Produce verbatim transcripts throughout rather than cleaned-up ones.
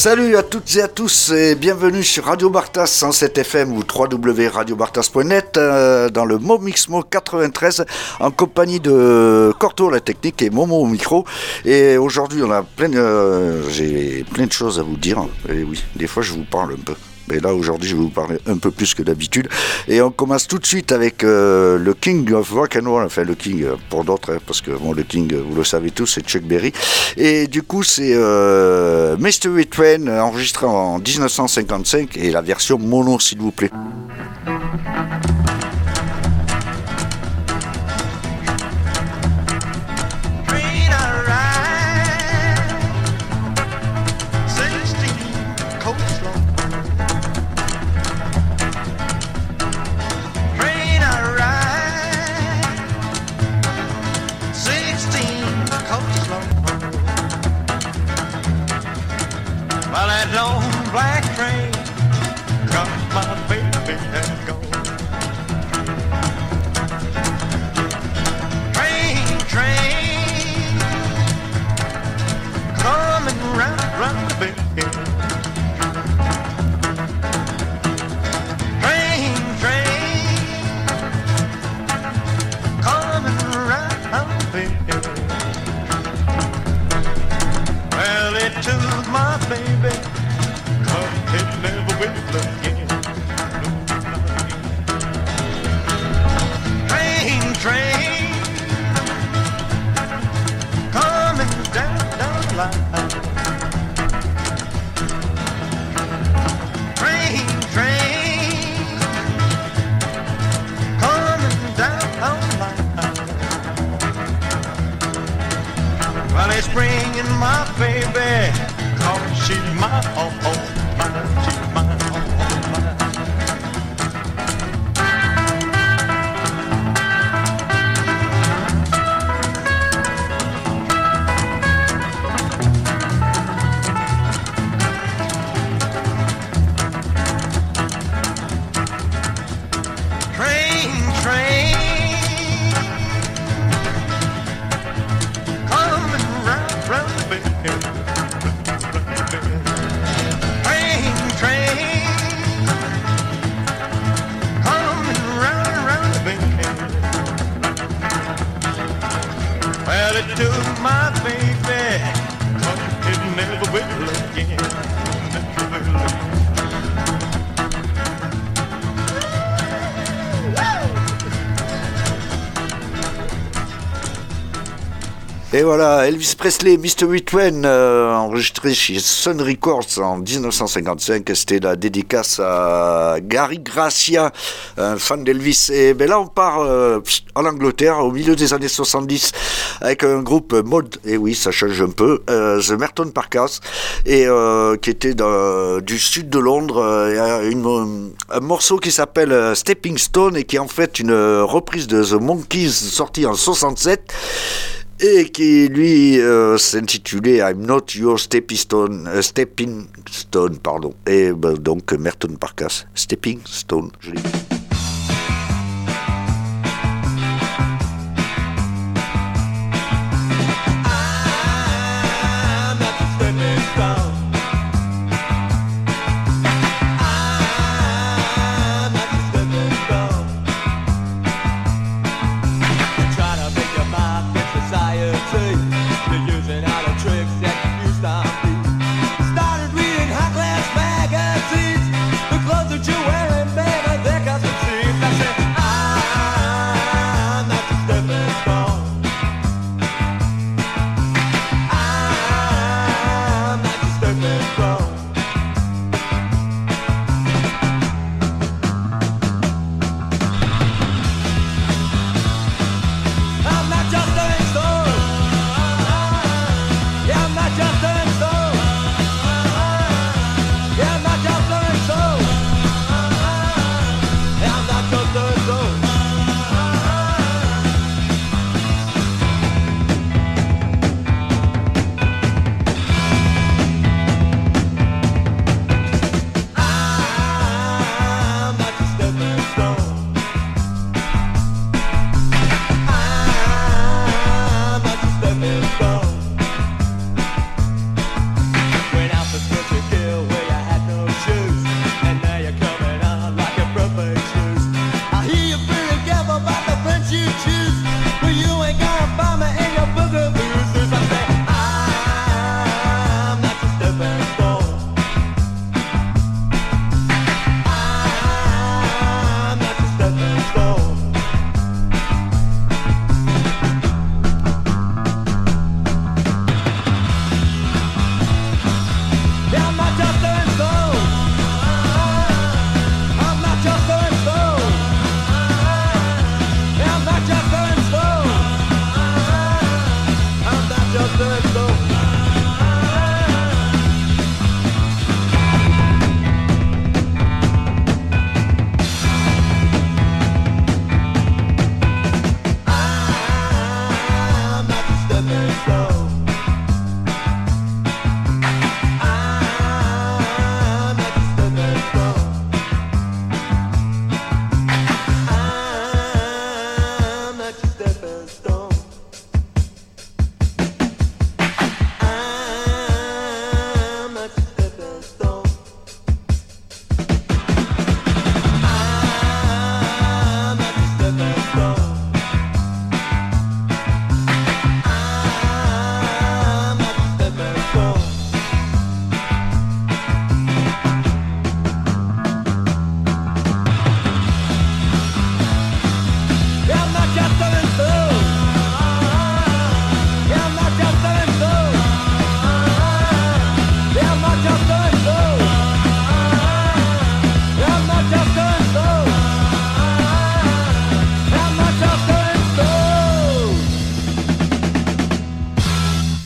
Salut à toutes et à tous et bienvenue sur Radio Bartas cent sept F M ou w w w point radio bartas point net euh, dans le Momixmo quatre-vingt-treize en compagnie de Corto la technique et Momo au micro. Et aujourd'hui on a plein de, euh, j'ai plein de choses à vous dire. Et oui, des fois je vous parle un peu. Mais là aujourd'hui je vais vous parler un peu plus que d'habitude. Et on commence tout de suite avec euh, le King of Rock and Roll, enfin le King pour d'autres, hein, parce que bon, le King vous le savez tous, c'est Chuck Berry. Et du coup c'est euh, Mystery Train enregistré en dix-neuf cent cinquante-cinq et la version mono s'il vous plaît. Black train, cause my baby has gone. Train, train, coming round, round the bend. Train, train, coming round the bend. Well, it took my baby. It never will again. Train, train, coming down, down the line. Train, train, coming down, down the line. Well, it's bringing my baby, 'cause she's my own. Et voilà, Elvis Presley, Mystery Train, euh, enregistré chez Sun Records en dix-neuf cent cinquante-cinq. C'était la dédicace à Gary Gracia, un fan d'Elvis. Et ben là, on part euh, en Angleterre, au milieu des années soixante-dix, avec un groupe mode, et oui, ça change un peu, euh, The Merton Parkas, et euh, qui était dans, du sud de Londres. Euh, une, un morceau qui s'appelle Stepping Stone, et qui est en fait une reprise de The Monkees, sortie en soixante-sept. Et qui lui euh, s'intitulait I'm Not Your Stepping Stone, euh, Stepping Stone, pardon. Et ben, donc Merton Parkas, Stepping Stone, je l'ai dit. Started reading high class magazines. The clothes that you're wearing, baby, they're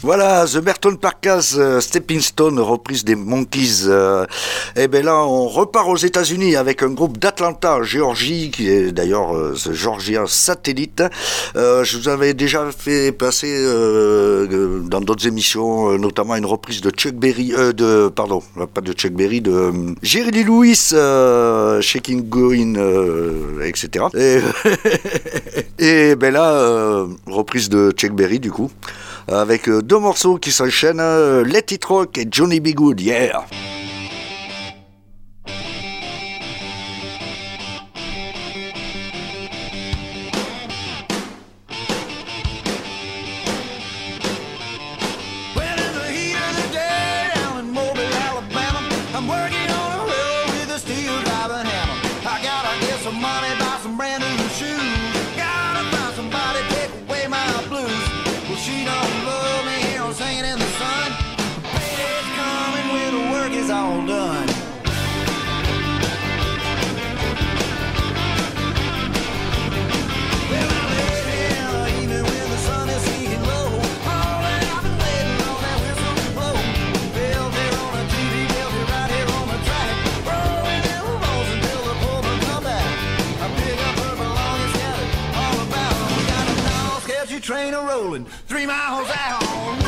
Voilà, The Berton Parkas, euh, Stepping Stone, reprise des Monkees. Euh, et bien là, on repart aux États-Unis avec un groupe d'Atlanta, Géorgie, qui est d'ailleurs euh, ce Georgien satellite. Euh, je vous avais déjà fait passer euh, dans d'autres émissions, euh, notamment une reprise de Chuck Berry, euh, de pardon, pas de Chuck Berry, de euh, Jerry Lee Lewis, euh, Shaking Going, euh, et cetera. Et, et ben là, euh, reprise de Chuck Berry du coup, avec euh, deux morceaux qui s'enchaînent, euh, Let It Rock et Johnny B. Good, yeah. Train a rolling three miles out.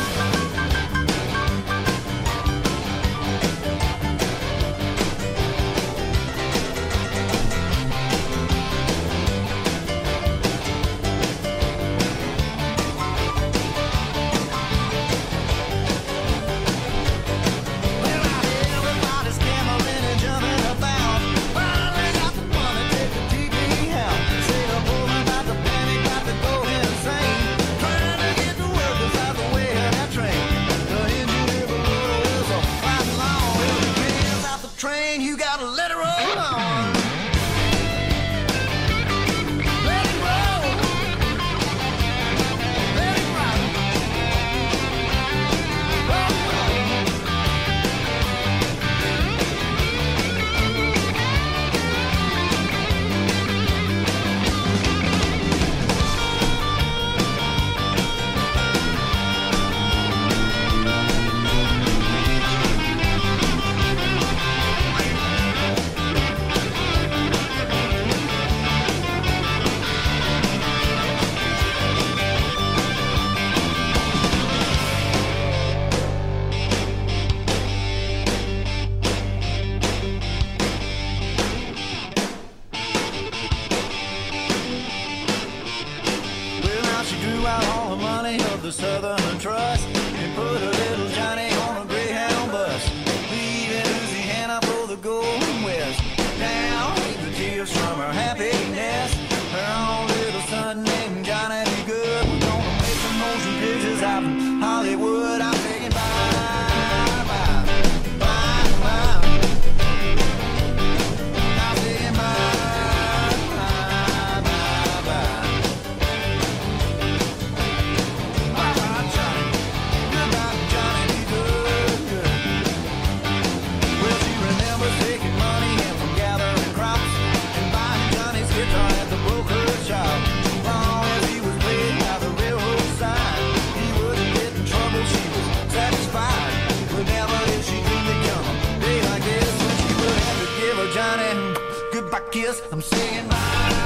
I'm saying bye,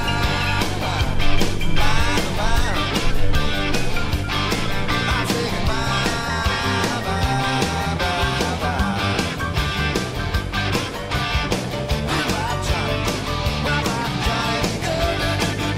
bye, bye, bye. I'm saying bye, bye, bye, bye. Bye-bye, Johnny. Bye-bye, Johnny.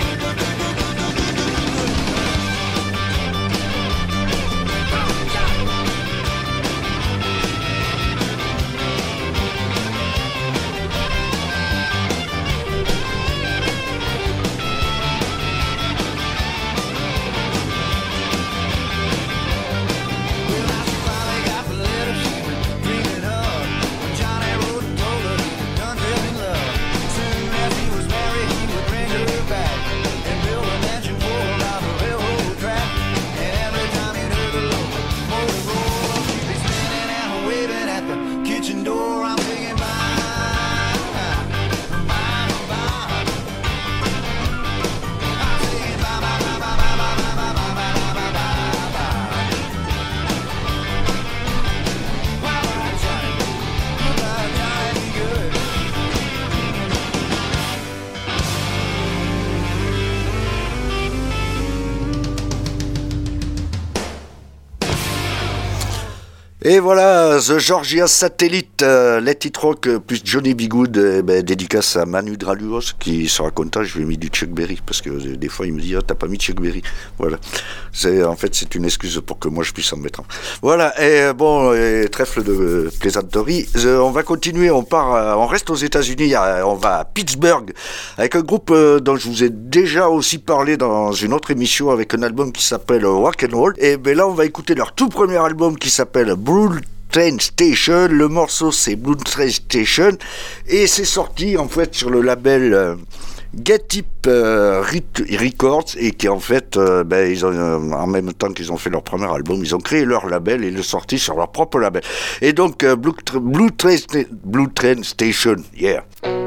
Et voilà, The Georgia Satellite, euh, Let It Rock, euh, plus Johnny B. Good, eh ben, dédicace à Manu Draluos, qui sera content, je lui ai mis du Chuck Berry, parce que euh, des fois il me dit, ah, t'as pas mis Chuck Berry. Voilà. C'est, en fait, c'est une excuse pour que moi je puisse en mettre un. Voilà, et euh, bon, et, trèfle de euh, plaisanterie. Euh, on va continuer, on part, euh, on reste aux États-Unis, euh, on va à Pittsburgh, avec un groupe euh, dont je vous ai déjà aussi parlé dans une autre émission, avec un album qui s'appelle Rock and Roll. Et ben là, on va écouter leur tout premier album qui s'appelle Blue Train Station. Le morceau c'est Blue Train Station et c'est sorti en fait sur le label euh, Get Up euh, Records, et qui en fait euh, ben, ils ont, euh, en même temps qu'ils ont fait leur premier album, ils ont créé leur label et le sorti sur leur propre label. Et donc euh, Blue, Blue, Train, Blue Train Station, yeah.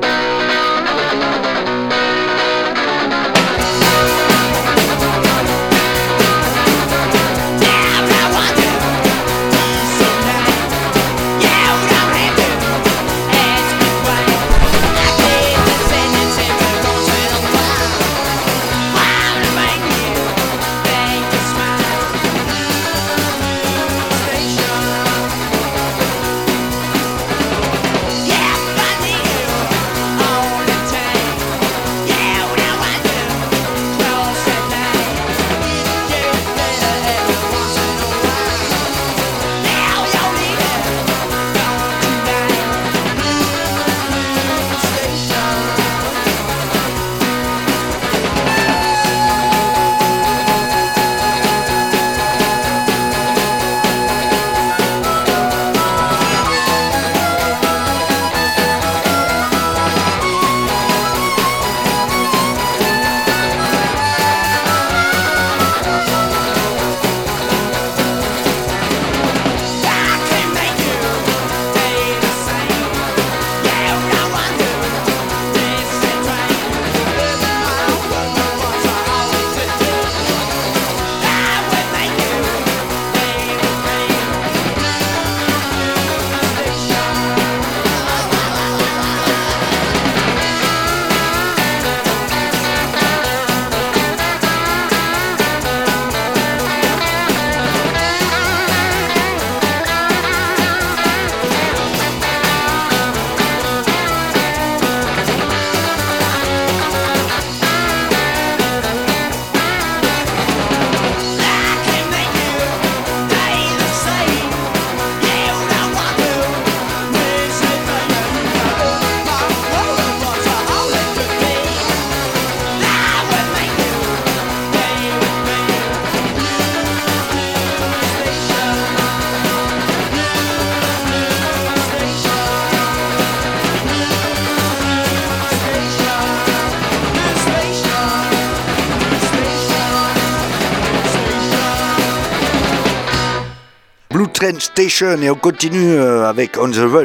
Train Station, et on continue avec On the Run.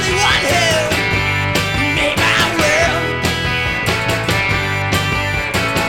Made my world.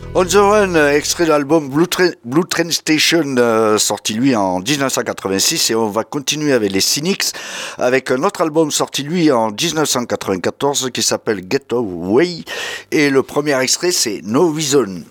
On the Run, extrait de l'album Blue Train, Blue Train Station, euh, sorti lui en dix-neuf cent quatre-vingt-six, et on va continuer avec les Cynics, avec un autre album sorti lui en dix-neuf cent quatre-vingt-quatorze qui s'appelle Get Away, et le premier extrait c'est No Reason.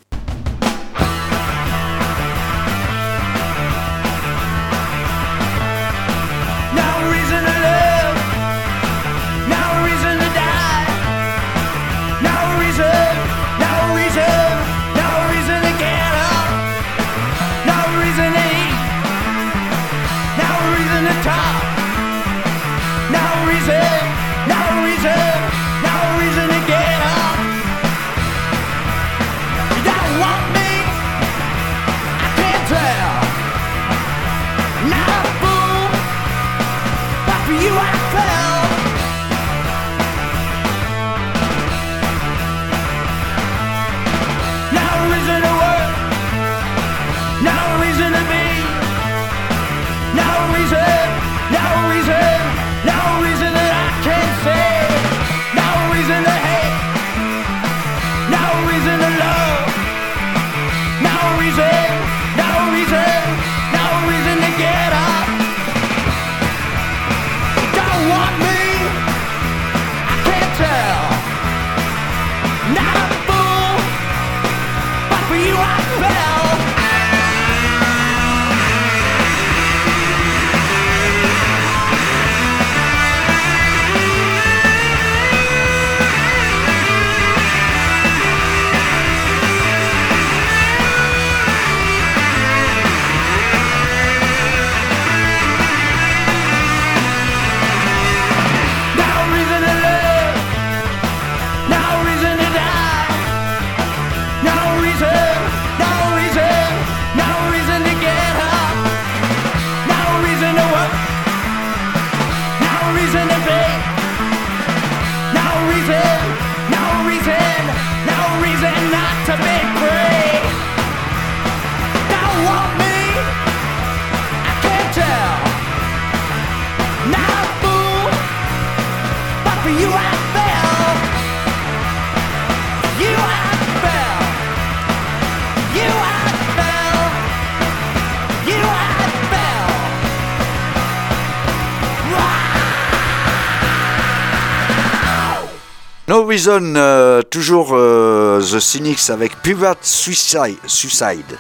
No Reason, euh, toujours euh, The Cynics avec Pivot Suicide. Suicide.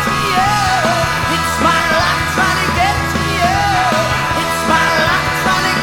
Trying to get to you. It's my life trying to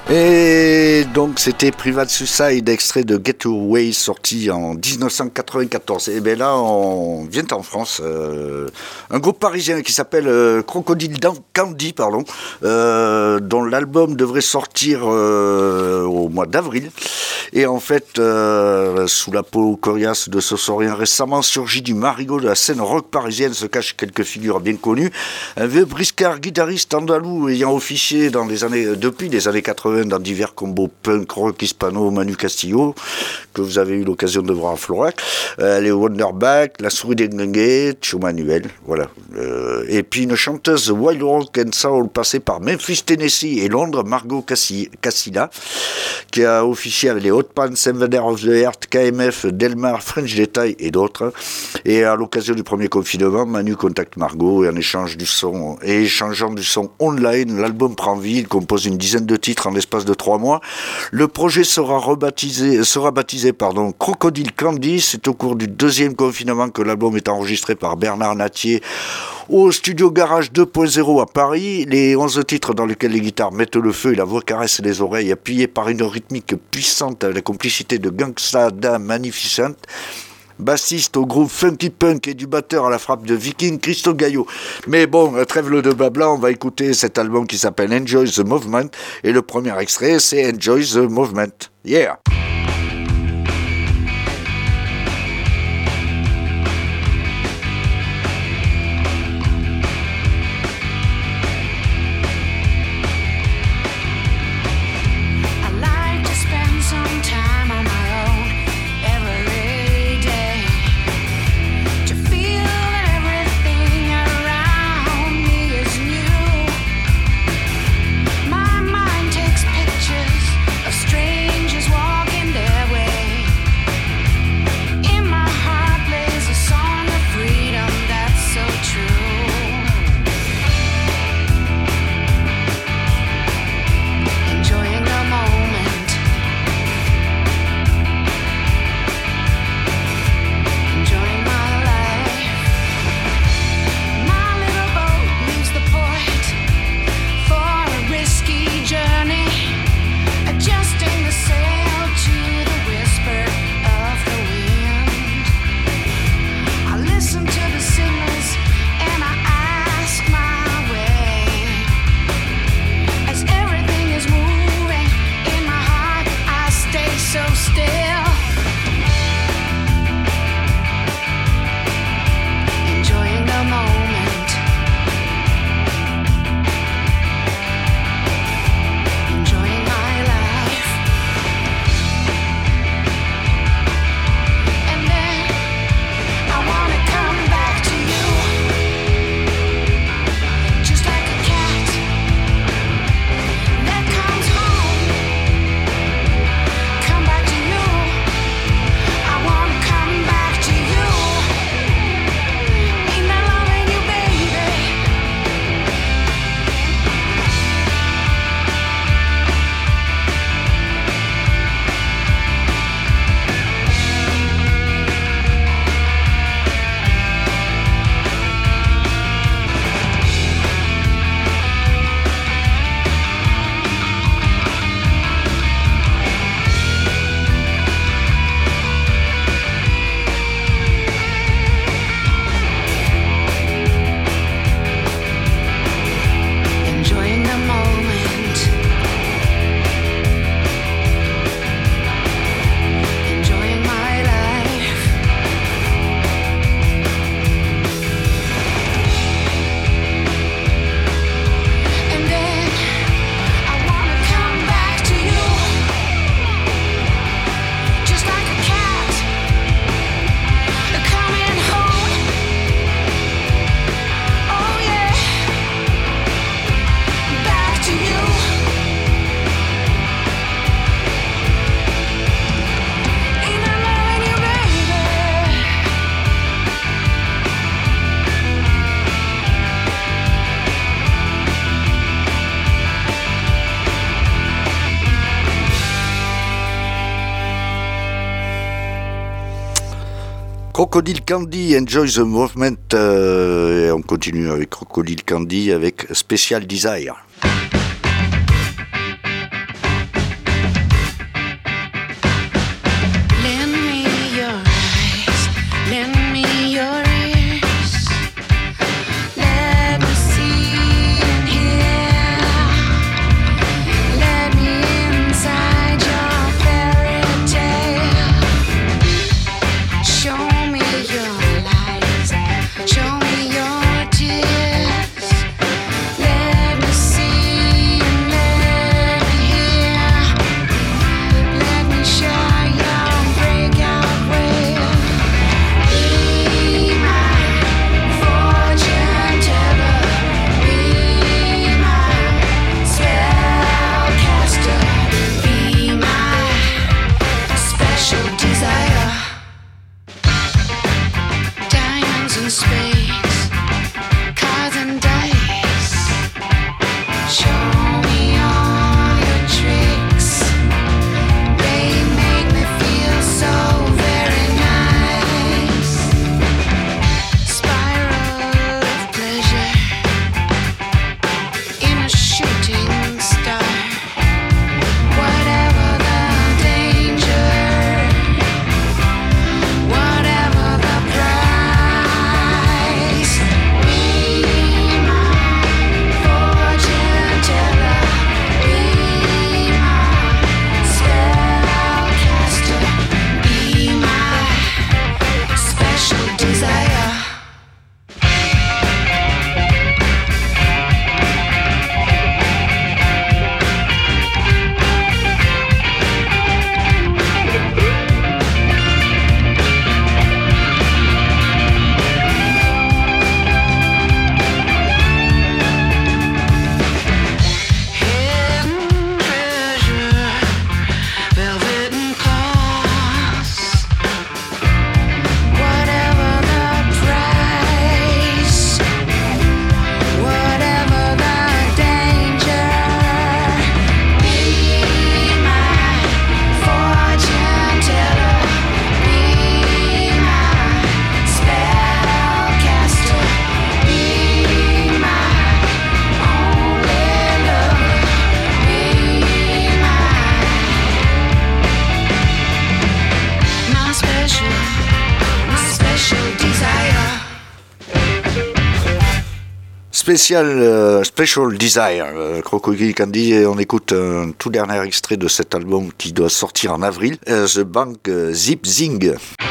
Et donc c'était Private Suicide, extrait de Get Away, sorti en dix-neuf cent quatre-vingt-quatorze. Et bien là on vient en France, euh, un groupe parisien qui s'appelle euh, Crocodile Candy, pardon, euh, dont l'album devrait sortir euh, au mois d'avril. Et en fait, euh, sous la peau coriace de ce saurien récemment surgi du marigot de la scène rock parisienne se cachent quelques figures bien connues. Un vieux briscard guitariste andalou ayant officié dans les années, depuis les années quatre-vingts dans divers combos punk, rock, hispano, Manu Castillo, que vous avez eu l'occasion de voir à Florac, euh, les Wonderback, la souris des Gnenguet, Cho Manuel, voilà. Euh, et puis une chanteuse wild rock and soul passée par Memphis, Tennessee et Londres, Margot Cassila, qui a officié avec les Hot Pants, Invader of the Earth, K M F, Delmar, French Detail et d'autres. Et à l'occasion du premier confinement, Manu contacte Margot et en échange du son, et échangeant du son online, l'album prend vie, il compose une dizaine de titres en l'espace de trois mois. Le projet sera rebaptisé, sera baptisé, pardon, Crocodile Candy. C'est au cours du deuxième confinement que l'album est enregistré par Bernard Natier au studio Garage deux point zéro à Paris. Les onze titres dans lesquels les guitares mettent le feu et la voix caresse les oreilles, appuyées par une rythmique puissante avec la complicité de Gangsta Da Magnificent, bassiste au groupe Funky Punk, et du batteur à la frappe de Viking, Christo Gaillot. Mais bon, trêve le de blabla, on va écouter cet album qui s'appelle Enjoy the Movement, et le premier extrait c'est Enjoy the Movement. Yeah! Strangers walking their way. Crocodile Candy, Enjoy the Movement, euh, et on continue avec Crocodile Candy avec Special Desire. spécial euh, Special Desire, euh, Crocodile Candy, et on écoute un tout dernier extrait de cet album qui doit sortir en avril, euh, The Bank euh, Zip Zing.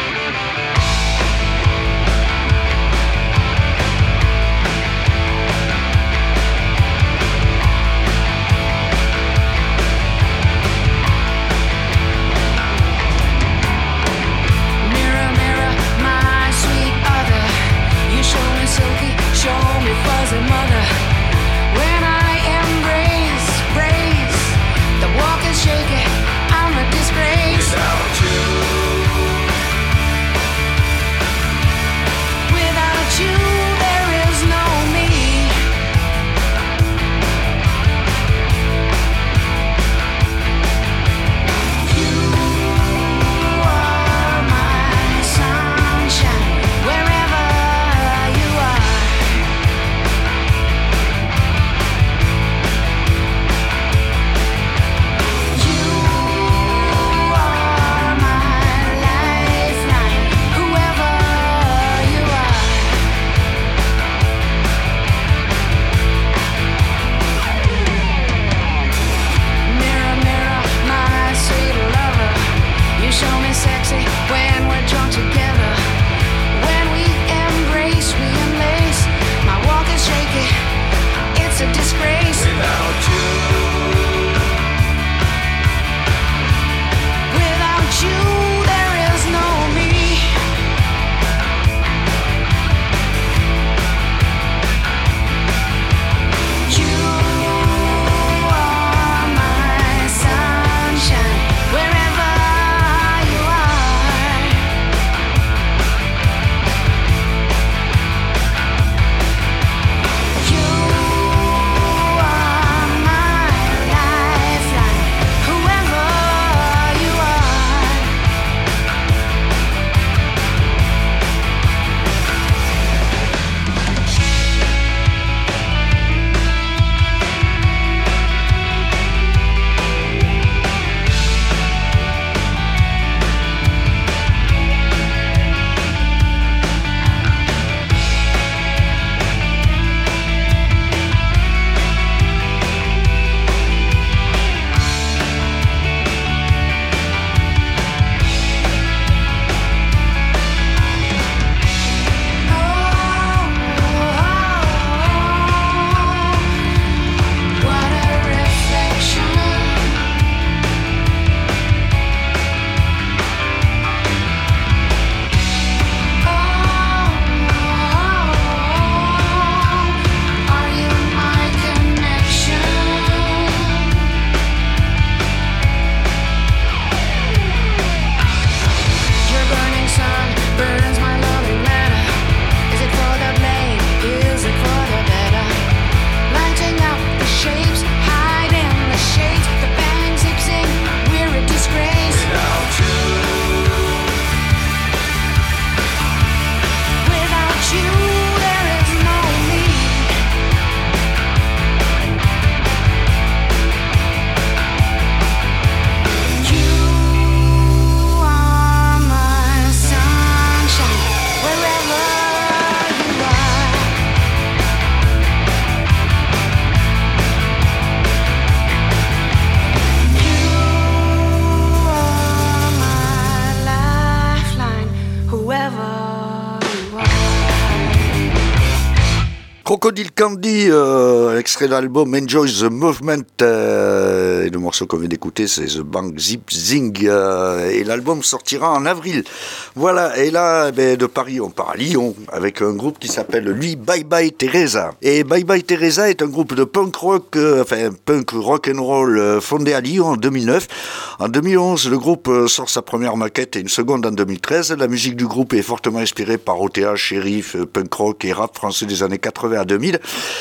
Crocodile Candy, euh, extrait de l'album Enjoy the Movement, euh, et le morceau qu'on vient d'écouter c'est The Bang Zip Zing, euh, et l'album sortira en avril. Voilà, et là ben, de Paris on part à Lyon avec un groupe qui s'appelle lui Bye Bye Teresa. Et Bye Bye Teresa est un groupe de punk rock, euh, enfin punk rock and roll euh, fondé à Lyon en deux mille neuf. En deux mille onze, le groupe euh, sort sa première maquette et une seconde en deux mille treize. La musique du groupe est fortement inspirée par O T H, Sheriff, euh, punk rock et rap français des années quatre-vingts à deux mille.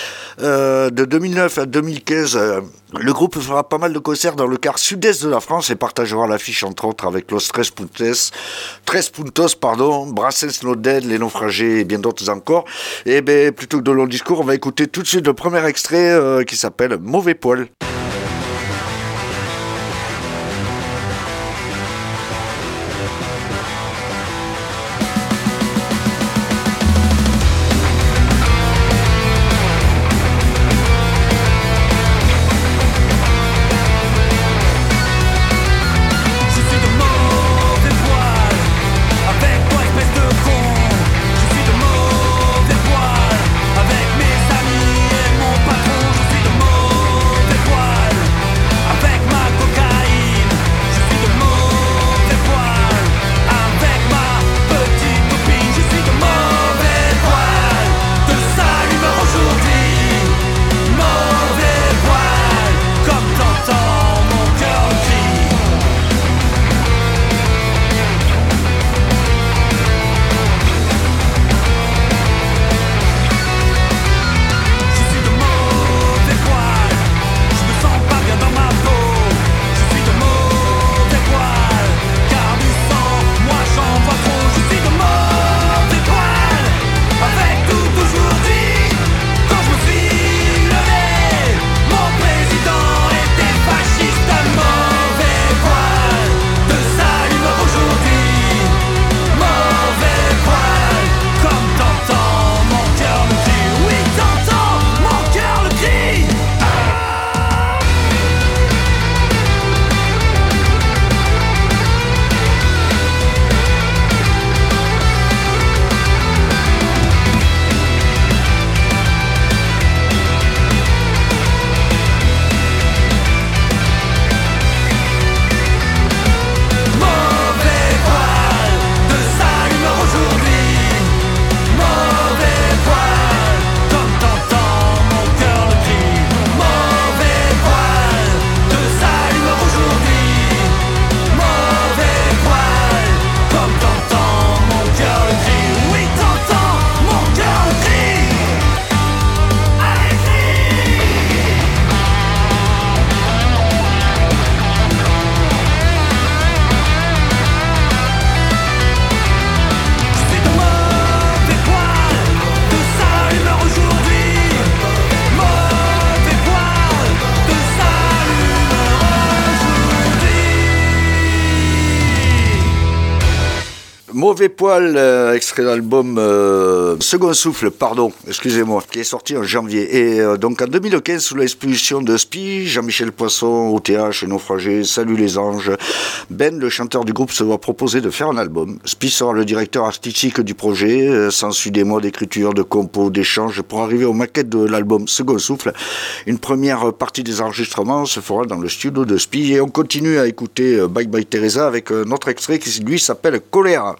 Euh, de deux mille neuf à deux mille quinze, euh, le groupe fera pas mal de concerts dans le quart sud-est de la France et partagera l'affiche entre autres avec Los Tres Puntos, Tres Puntos, pardon, Brassens No Dead, Les Naufragés et bien d'autres encore. Et ben plutôt que de long discours, on va écouter tout de suite le premier extrait euh, qui s'appelle Mauvais Poil. Mauvais Poil, euh, extrait d'album euh, Second Souffle, pardon, excusez-moi, qui est sorti en janvier. Et euh, donc en deux mille quinze, sous l'expulsion de Spi, Jean-Michel Poisson, O T H, Naufragé, Salut les anges, Ben, le chanteur du groupe, se voit proposer de faire un album. Spi sera le directeur artistique du projet, euh, s'ensuit des mois d'écriture, de compos, d'échanges pour arriver aux maquettes de l'album Second Souffle. Une première partie des enregistrements se fera dans le studio de Spi et on continue à écouter euh, Bye Bye Teresa avec euh, notre extrait qui lui s'appelle Colère.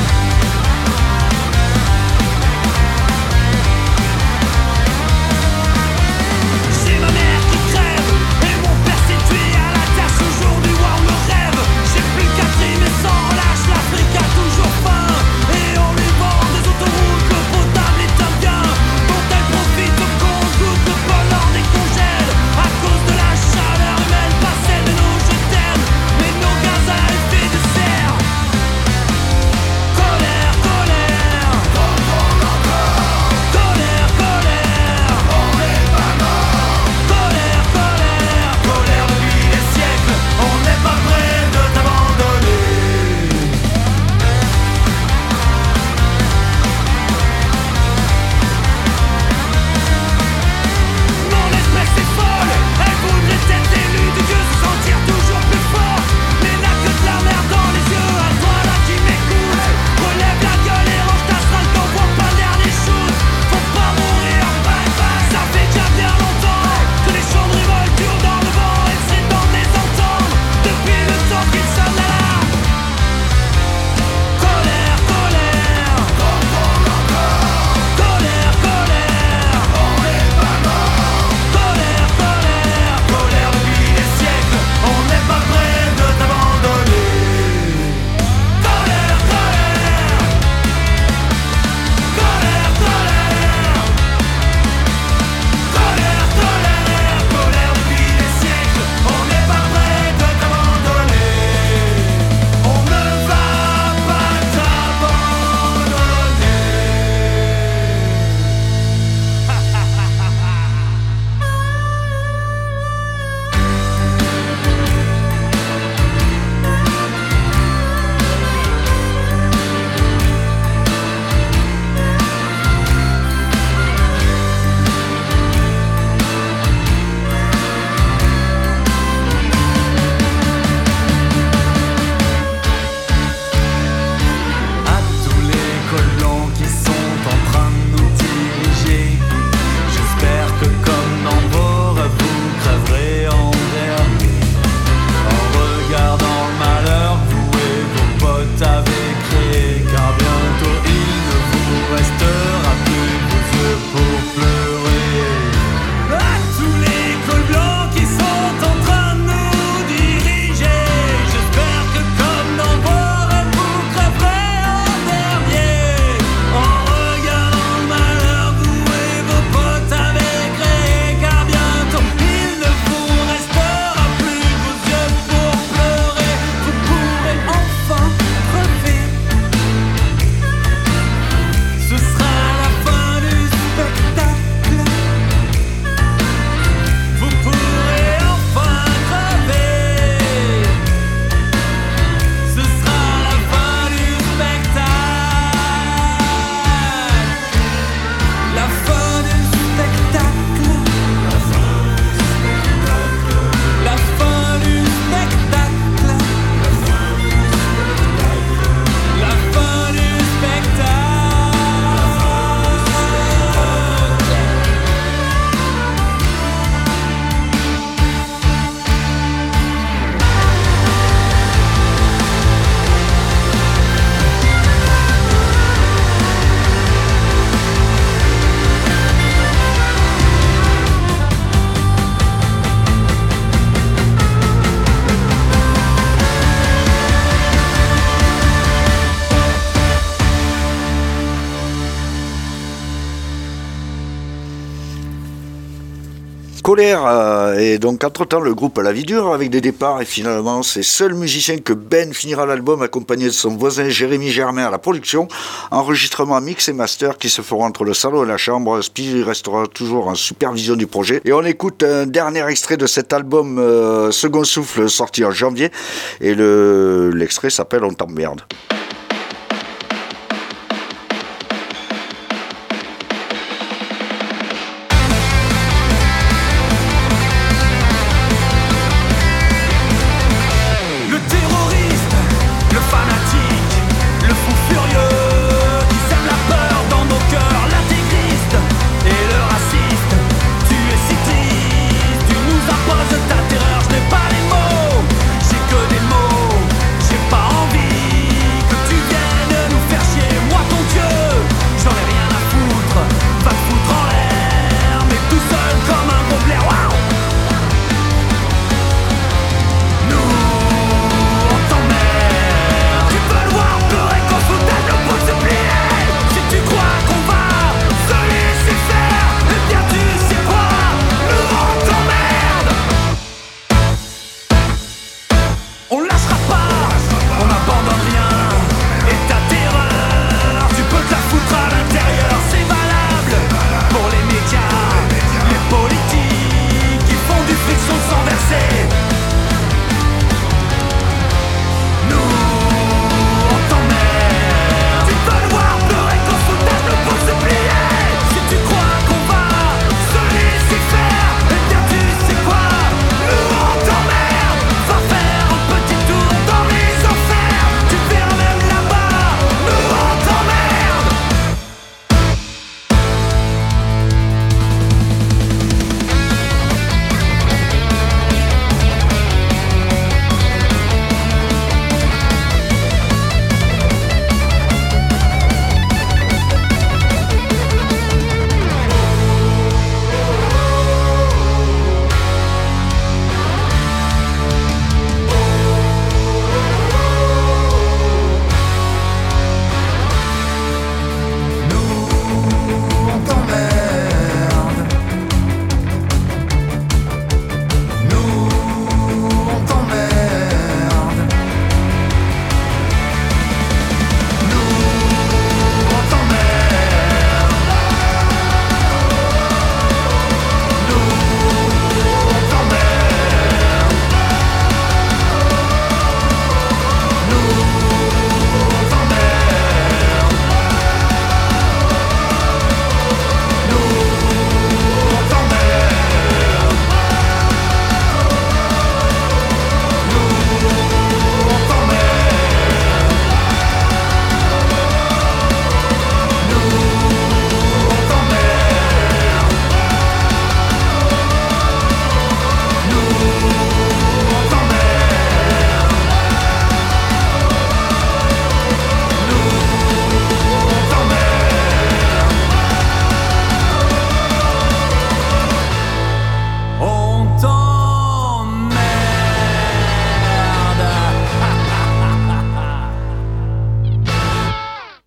Colère, euh, et donc entre-temps le groupe a la vie dure avec des départs et finalement c'est seul musicien que Ben finira l'album accompagné de son voisin Jérémy Germain à la production, enregistrement, mix et master qui se feront entre le salon et la chambre. Spi restera toujours en supervision du projet et on écoute un dernier extrait de cet album euh, Second Souffle sorti en janvier et le, l'extrait s'appelle On t'emmerde.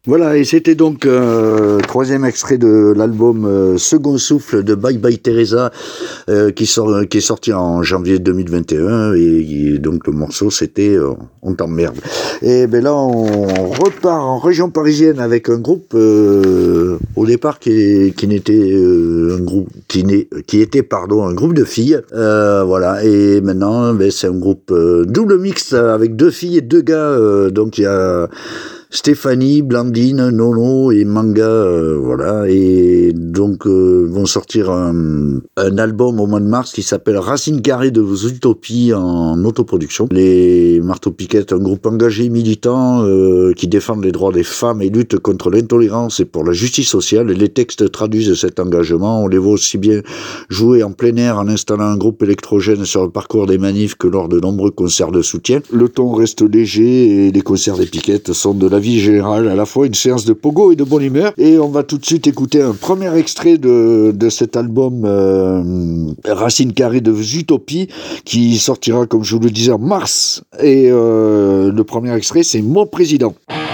Voilà, et c'était donc euh, troisième extrait de l'album euh, Second Souffle de Bye Bye Teresa euh, qui, sort, qui est sorti en janvier deux mille vingt et un et, et donc le morceau c'était euh, On t'emmerde. Et ben là on repart en région parisienne avec un groupe euh, au départ qui, qui n'était euh, un groupe qui, n'est, qui était pardon un groupe de filles euh, voilà, et maintenant ben, c'est un groupe euh, double mixte avec deux filles et deux gars euh, donc il y a Stéphanie, Blandine, Nono et Manga, euh, voilà, et donc euh, vont sortir un, un album au mois de mars qui s'appelle Racine carrée de vos utopies en autoproduction. Les Marteaux Piquettes, un groupe engagé militant euh, qui défendent les droits des femmes et lutte contre l'intolérance et pour la justice sociale. Les textes traduisent cet engagement. On les voit aussi bien jouer en plein air en installant un groupe électrogène sur le parcours des manifs que lors de nombreux concerts de soutien. Le ton reste léger et les concerts des Piquettes sont de la vie générale, à la fois une séance de pogo et de bonne humeur. Et on va tout de suite écouter un premier extrait de, de cet album euh, Racine carrée de Utopie qui sortira, comme je vous le disais, en mars. Et euh, le premier extrait, c'est Mon Président.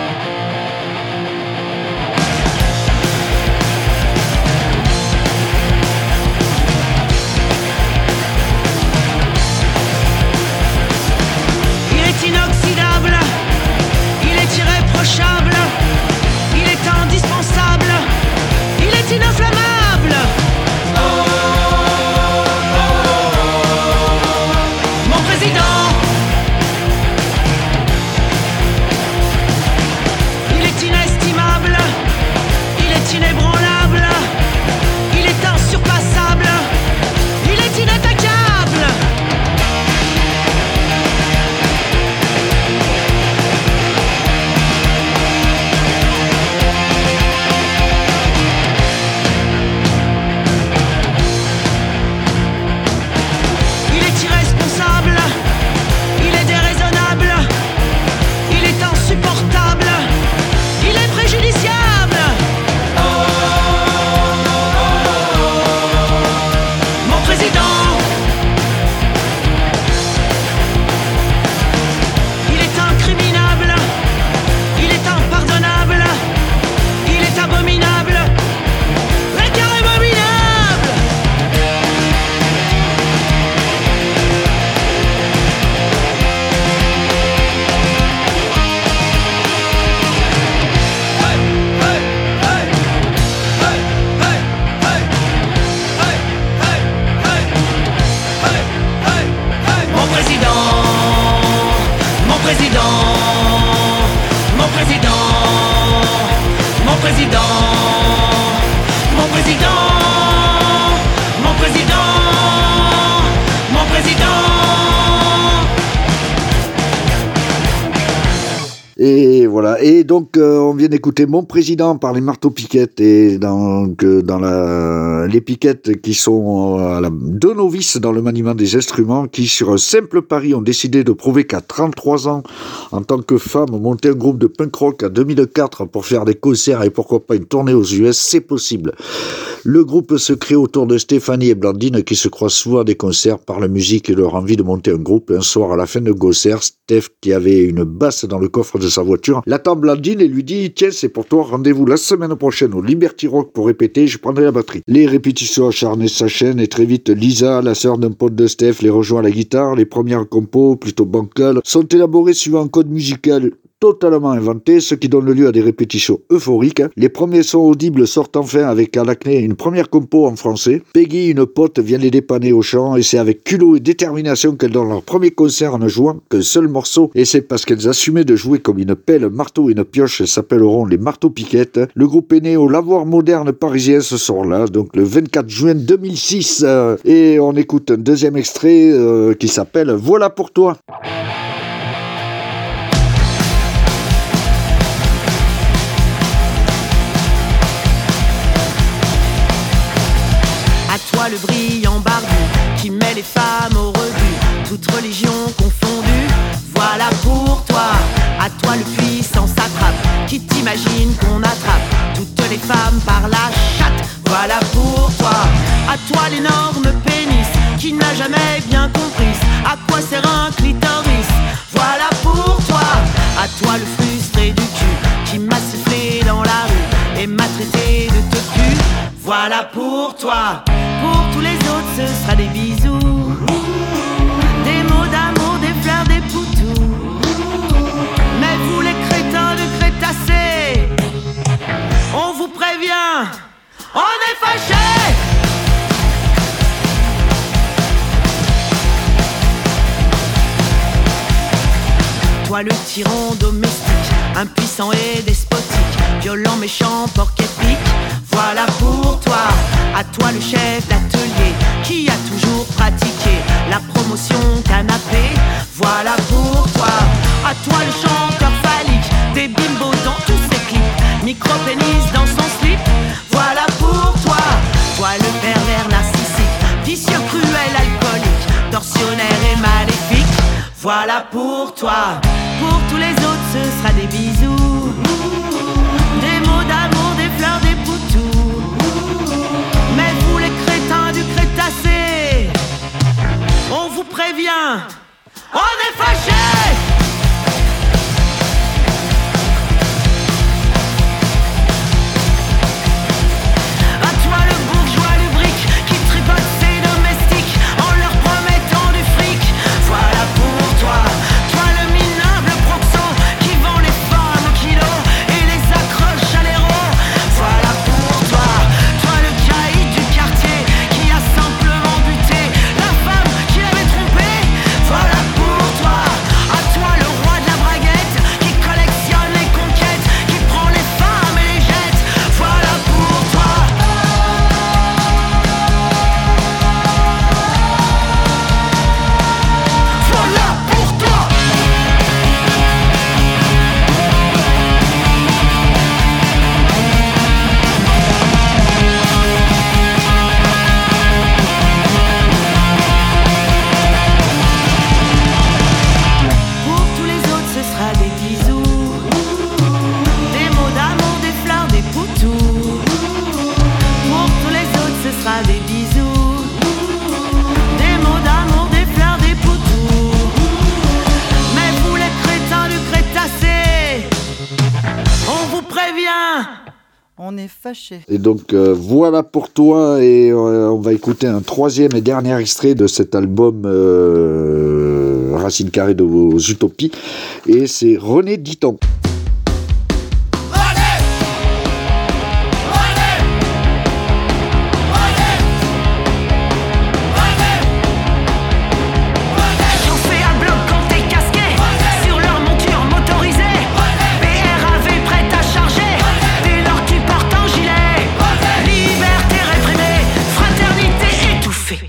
Et voilà. Et donc, euh, on vient d'écouter Mon Président par les Marteaux Piquettes. Et donc, euh, dans la, les Piquettes qui sont euh, à la, deux novices dans le maniement des instruments qui, sur un simple pari, ont décidé de prouver qu'à trente-trois ans, en tant que femme, monter un groupe de punk rock à deux mille quatre pour faire des concerts et pourquoi pas une tournée aux U S, c'est possible. Le groupe se crée autour de Stéphanie et Blandine qui se croisent souvent à des concerts par la musique et leur envie de monter un groupe. Un soir, à la fin de concert, Steph, qui avait une basse dans le coffre de sa voiture, l'attend Blandine et lui dit « Tiens, c'est pour toi, rendez-vous la semaine prochaine au Liberty Rock pour répéter, je prendrai la batterie. » Les répétitions acharnées s'enchaînent et très vite, Lisa, la sœur d'un pote de Steph, les rejoint à la guitare. Les premières compos, plutôt bancales, sont élaborées suivant un code musical totalement inventé, ce qui donne lieu à des répétitions euphoriques. Les premiers sons audibles sortent enfin avec à l'acné une première compo en français. Peggy, une pote, vient les dépanner au chant et c'est avec culot et détermination qu'elles donnent leur premier concert en ne jouant qu'un seul morceau. Et c'est parce qu'elles assumaient de jouer comme une pelle, un marteau et une pioche, elles s'appelleront les Marteaux Piquettes. Le groupe est né au lavoir moderne parisien ce soir-là, donc le vingt-quatre juin deux mille six. Euh, et on écoute un deuxième extrait euh, qui s'appelle « Voilà pour toi ». Le brillant barbu qui met les femmes au rebut, toutes religions confondues. Voilà pour toi, à toi le puissant satrape qui t'imagine qu'on attrape toutes les femmes par la chatte. Voilà pour toi, à toi l'énorme pénis qui n'a jamais bien compris à quoi sert un clitoris. Voilà pour toi, à toi le frustré du cul qui m'a sifflé dans pour toi. Pour tous les autres, ce sera des bisous, des mots d'amour, des fleurs, des poutous. Mais vous les crétins du Crétacé, on vous prévient, on est fâchés. Toi le tyran domestique, impuissant et despotique, violent, méchant, porc épique, voilà pour toi. À toi le chef d'atelier, qui a toujours pratiqué la promotion canapé, voilà pour toi. À toi le chanteur phallique, des bimbos dans tous ses clips, micro-pénis dans son slip, voilà pour toi. Toi le pervers narcissique, vicieux, cruel, alcoolique, tortionnaire et maléfique, voilà pour toi. Pour tous les autres, ce sera des bisous, des mots d'amour, des fleurs, des poutous. Mais vous les crétins du Crétacé, on vous prévient, on est fâchés. À toi le bourgeois lubrique, qui tripote ses domestiques en leur promettant du fric, voilà pour toi. Toi le minable proxo, qui vend les femmes au kilo et les accroche à l'héros, voilà pour toi. Toi le caïd du quartier, qui a simplement buté la femme qui l'avait trompé, voilà pour toi. À toi le roi de la braguette, qui collectionne les conquêtes, qui prend les femmes et les jette, voilà pour toi. Voilà pour toi. Pour tous les autres, ce sera des bisous, des mots d'amour, des fleurs, des poutous. Pour tous les autres, ce sera des bisous, des mots d'amour, des fleurs, des poutous. Mais vous les crétins du Crétacé, on vous prévient, On est fâchés. Et donc euh, voilà pour toi, et euh, on va écouter un troisième et dernier extrait de cet album euh, Racine Carrée de vos Utopies, et c'est René Ditton. Chauffé à bloc quand t'es casqué, sur leur monture motorisée, B R A V prête à charger, dès lors tu portes un gilet. Liberté réprimée, fraternité étouffée.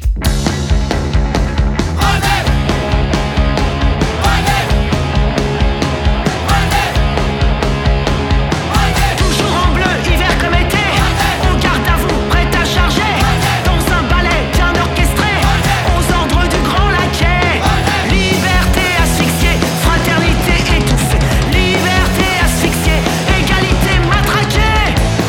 Toujours en bleu, hiver comme été, on garde à vous, prête à charger, dans un ballet bien orchestré, aux ordres du grand laquais. Liberté asphyxiée, fraternité étouffée. Liberté asphyxiée, égalité matraquée.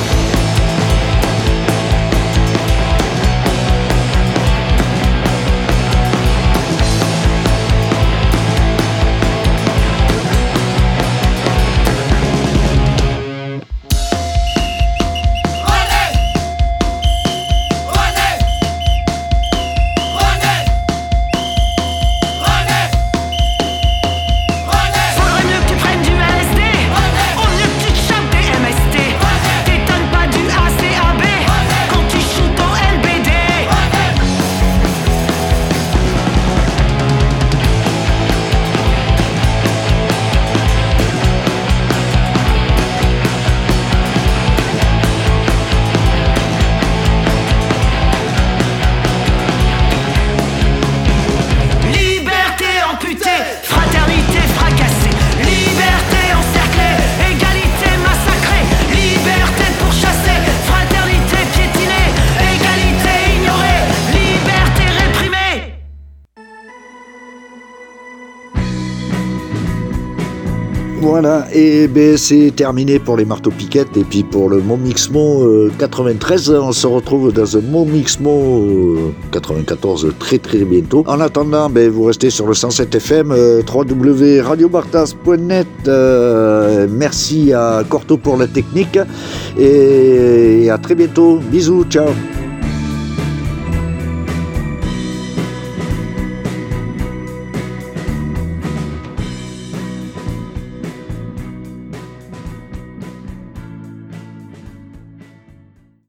Faudrait mieux que tu prennes du L S D, au mieux que tu te chopes des M S T. T'étonnes pas du A C A B quand tu shootes au L B D. Liberté amputée, fraternité fracassée. Liberté encerclée, égalité massacrée. Liberté pourchassée, fraternité piétinée. Égalité ignorée, liberté réprimée. Voilà, et ben c'est terminé pour les marteaux piquettes, et puis pour le Mon Mixmo euh, quatre-vingt-treize, on se retrouve dans un Mon Mixmo euh, quatre-vingt-quatorze très très bientôt. En attendant, ben vous restez sur le cent sept F M, euh, w w w point radio bartas point net. Euh, merci à Corto pour la technique, et à très bientôt. Bisous, ciao.